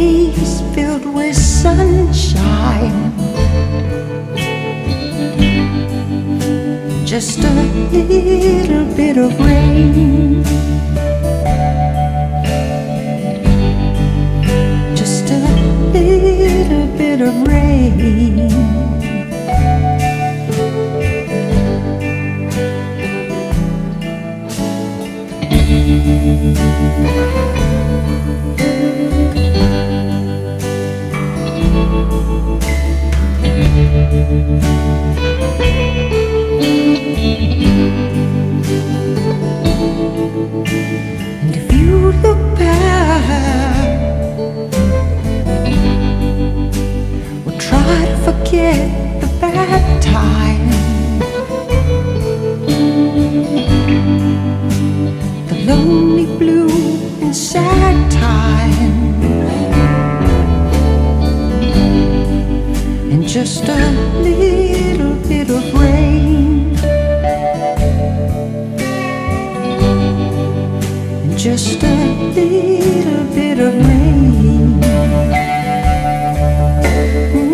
days filled with sunshine, just a little bit of rain, just a little bit of rain. And if you look back, we'll try to forget the bad times, the lonely, blue and sad times, and just a little bit of rain, and just a little bit of rain.